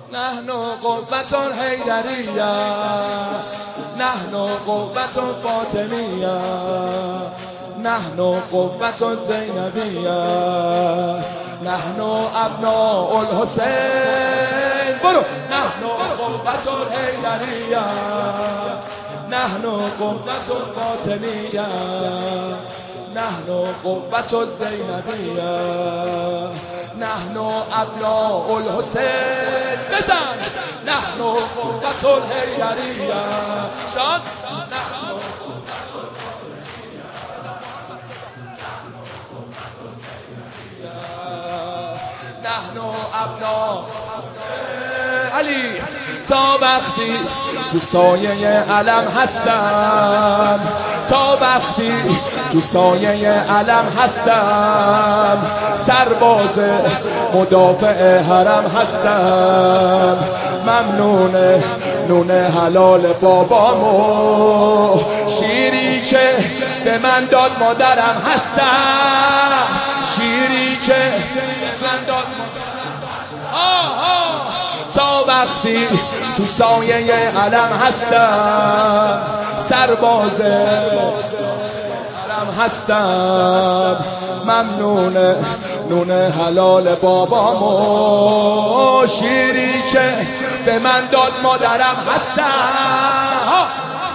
نحن قوة الحیدریه، نحن قوة الفاطمیه، نحن قوة الزینبیه، نحن ابناء الحسین. برو. نحن قوة الحیدریه، نحن قوة الفاطمیه، نحن قوة الزینبیه، نحن ابناء الحسین. بزن. نحن قوة الحیدریه. شاد. نحن ابناء علی. تا وقتی تو سایه علم هستم، تا وقتی تو سایه علم هستم، سرباز مدافع حرم هستم. ممنون نون حلال بابامو، شیری که به من داد مادرم هستم، شیری که به من داد مادرم. تا وقتی تو سایه علم هستم، سرباز علم هستم. ممنون نون حلال بابامو، شیری که به من داد مادرم هستم.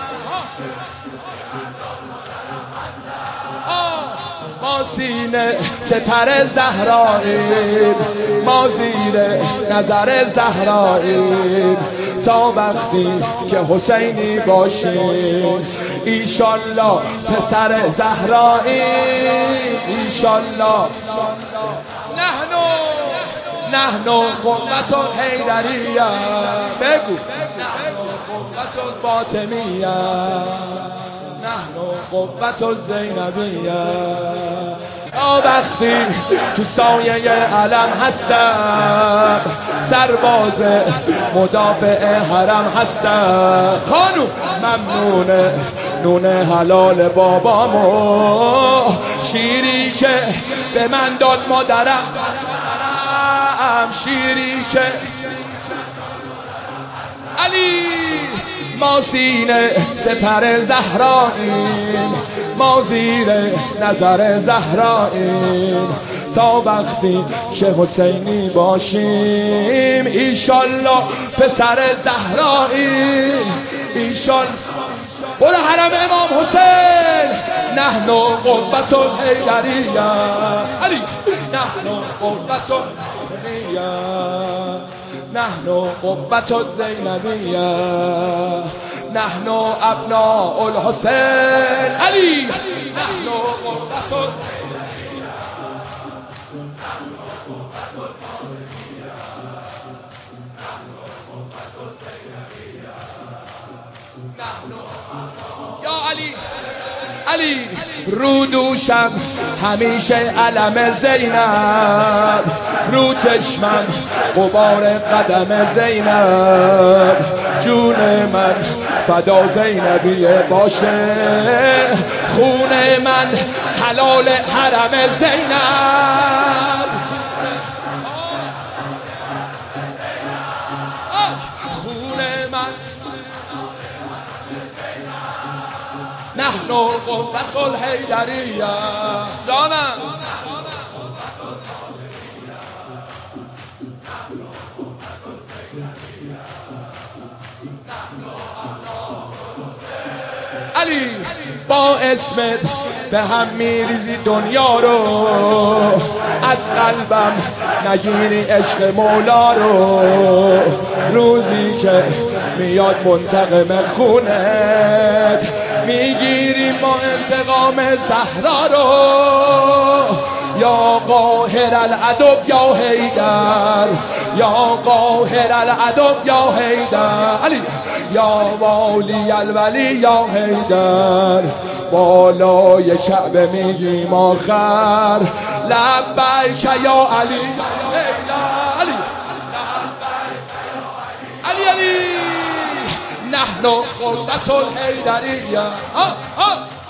ما سینه سپر زهراییم، ما زیر نظر زهراییم، تا وقتی که حسینی باشیم. ایشالله پسر زهراییم، ایشالله. نحن قوة الحیدریه. بگو. نحن قوة الفاطمیه، نحن قوة الزینبیه. وقتی تو سایه علم هستم، سرباز مدافع حرم هستم. خانوم. ممنون نون حلال بابامو، شیری که به من داد مادرم، شیری که علی. ما سینه سپر زهراییم، ما زیر نظر زهراییم، تا وقتی که حسینی باشیم. ایشالله پسر زهراییم، ایشالله. برو حرم امام حسین. نحن قوة الحیدریه علی. نحن قوة الحیدریه، نحن قوة الزینبیه، نحن ابناء الحسین علی. نحن قوة یا علی. علی. رو دوشم همیشه علم زینب، رو چشمم غبار قدم زینب. جون من فدا زینبیه باشه، خون من حلال حرم زینب. خون من. نحن قوة الحیدریه. جانم. علی. با اسمت به هم میریزی دنیا رو، از قلبم نگیری عشق مولا رو. روزی که میاد منتقم خونت، میگیری ما انتقام زهرا رو. یا قاهر العدو یا حیدر، یا قاهر العدو یا حیدر علی. یا والی الولی یا حیدر، بالای کعبه میگیم آخر لبیک یا علی. علی. علی علی. نحن قوة الحیدریه.